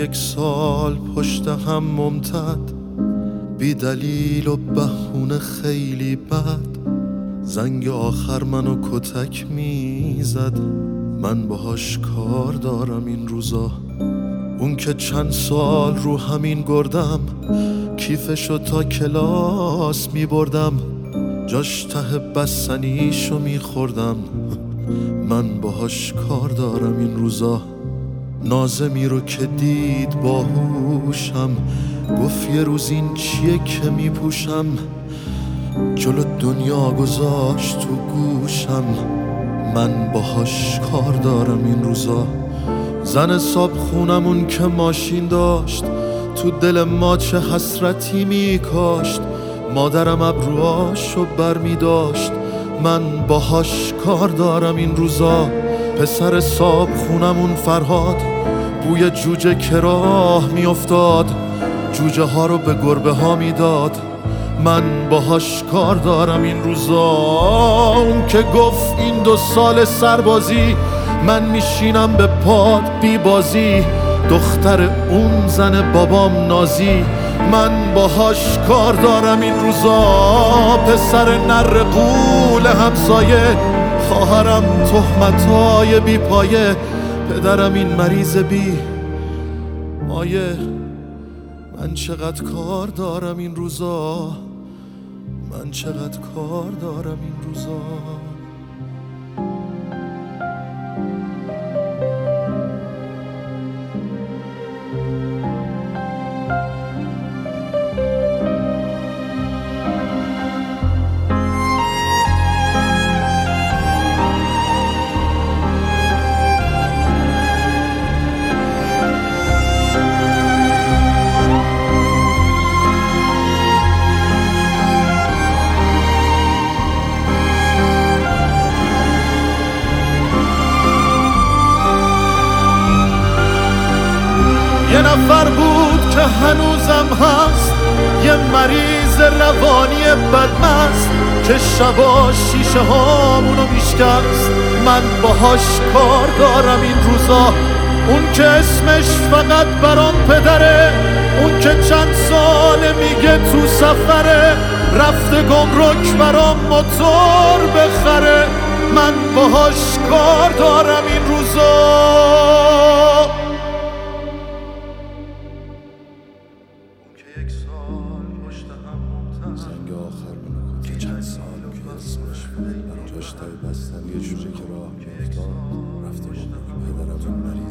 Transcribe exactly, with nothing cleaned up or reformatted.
یک سال پشت هم ممتد، بی دلیل و بهونه خیلی بد، زنگ آخر منو کتک میزد. من باهاش کار دارم این روزا. اون که چند سال رو همین گردم، کیفشو تا کلاس میبردم، جاش ته بستنیشو میخوردم. من باهاش کار دارم این روزا. نازمی رو که دید باهوشم، گفت یه روز این چیه که میپوشم، جلو دنیا گذاشت تو گوشم. من باهاش کار دارم این روزا. زن صاحب خونمون که ماشین داشت، تو دل ما چه حسرتی میکاشت. مادرم ابروهاشو بر میداشت. من باهاش کار دارم این روزا. پسر صاحب خونمون فرهاد، بوی جوجه که راه میافتاد، جوجه ها رو به گربه ها میداد. من باهاش کار دارم این روزا. اون که گفت این دو سال سربازی، من میشینم به پاد بی بازی، دختر اون زن بابام نازی. من باهاش کار دارم این روزا. پسر نر قول همسایه، خواهرم تهمتای بی پایه، پدرم این مریض بی مایه. من چقدر کار دارم این روزا. من چقدر کار دارم این روزا. یه نفر بود که هنوزم هست، یه مریض روانی بدمست، که شبا شیشه هامونو میشکست. من باهاش کار دارم این روزا. اون که اسمش فقط برام پدره، اون که چند ساله میگه تو سفره، رفته گمرک برام موتور بخره. من باهاش کار دارم این روزا. زنگ آخر منو که چند سال که اسمش جاش تای بستن یه جوجه که راه میافتاد، رفته گمرک پدرم اون مریض